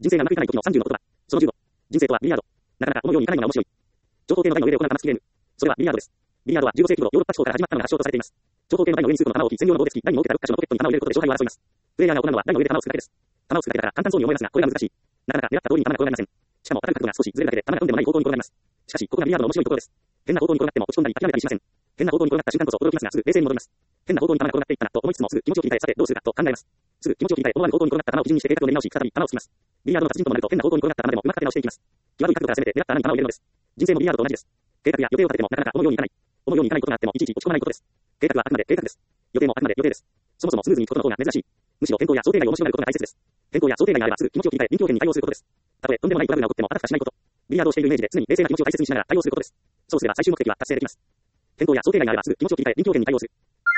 人生がうまくいかない時の30の言葉。その15。人生とはビリヤード。なかなか思うようにいかないのが面白い。長方形の台の上で行う玉突きゲーム。それはビリヤードです。ビリヤードは15世紀頃ヨーロッパ地方から始まったのが発祥とされています。長方形の台の上に数個の玉を置き、専用の棒で突き、台に設けた6箇所のポケットに玉を入れることで勝敗を争います。プレイヤーが行うのは台の上で玉を突くだけです。玉を突くだけだから簡単そうに思えますが、これが難しい。なかなか狙った通りに玉が転がりません。しかも当たる角度が少しずれるだけで玉がとんでもない方向に転がります。しかし、ここがビリヤードの面白いところです。変な方向に転がっても落ち込んだり諦めたりしません。変な方向に転がった瞬間こそ驚きますが、すぐ冷静に戻ります。変な方向に玉が転がっていったなと思いつつもすぐ気持ちを切り替え、さてどうするかと考えます。すぐ気持ちを切り替え、思わぬ方向に転がった玉を基準にして計画を練り直し、再び玉を突きます。ビリヤードの達人ともなると変な方向に転がった玉でもうまく立て直していきます。際どい角度から攻めて狙った穴に玉を入れるのです。人生もビリヤードと同じです。計画や予定を立ててもなかなか思うようにいかない。思うようにいかないことがあってもいちいち落ち込まないことです。計画はあくまで計画です。予定もあくまで予定です。そもそもスムーズにいくことの方が珍しい。むしろ変更や想定外を面白がることが大切です。変更や想定外があればすぐ気持ちを切り替え臨機応変に対応することです。たとえとんでもないトラブルが起こってもあたふたしないこと。ビリヤードをしているイメージで常に冷静な気持ちを大切にしながら対応することです。そうすれば最終目的は達成できます。変更や想定外があればすぐ気持ちを切り替え臨機応変に対応する。